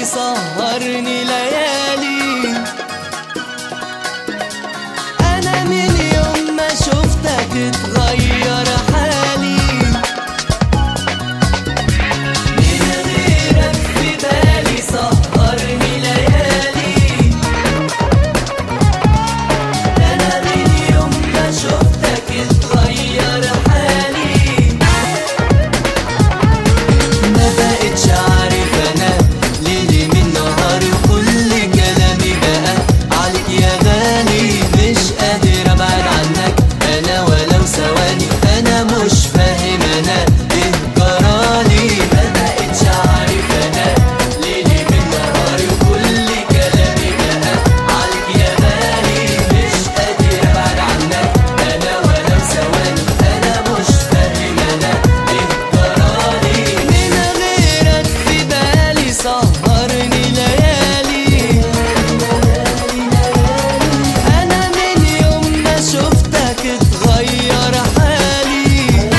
سهرني ليالي. أنا من يوم ما شفتك اتغير حالي، من غيرك في بالي سهرني ليالي. أنا من يوم ما شفتك اتغير حالي، ما بقتش عارف أنا ليلي من نهاري، وكل كلامي بقى عليك يا غالي. مش قادر أبعد عنك أنا ولو ثواني، أنا مش فاهم أنا إيه جرالي. ما بقتش عارف أنا ليلي من نهاري، وكل كلامي بقى عليك يا غالي. مش قادر أبعد عنك أنا ولو ثواني، أنا مش فاهم أنا إيه جرالي. من غيرك في بالي سهرني ليالي. أنا من يوم ما شفتك اتغير حالي.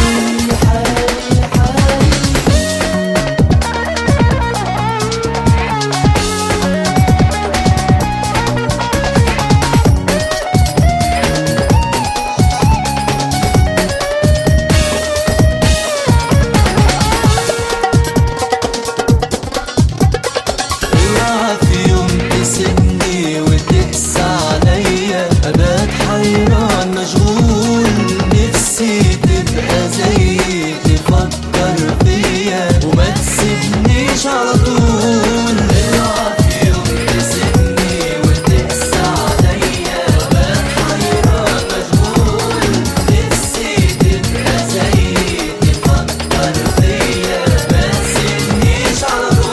اوعى في يوم تسيبني وتقسى عليا، أبات حيران مشغول، نفسي تبقى زيي تفكر فيا وما تسيبنيش على طول. اوعى في يوم تسيبني وتقسى عليا، أبات حيران مشغول، نفسي تبقى زيي تفكر فيا ما تسيبنيش على طول.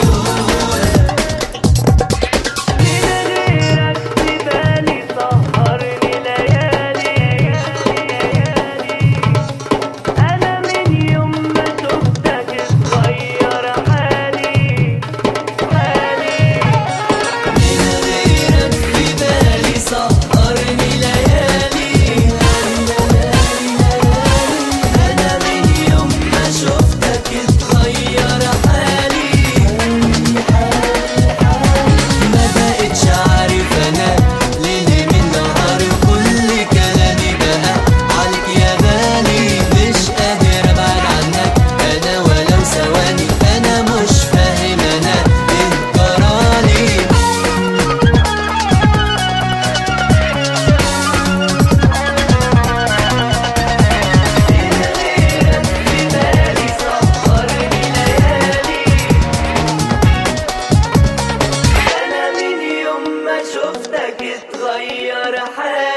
شفتك اتغير حالي.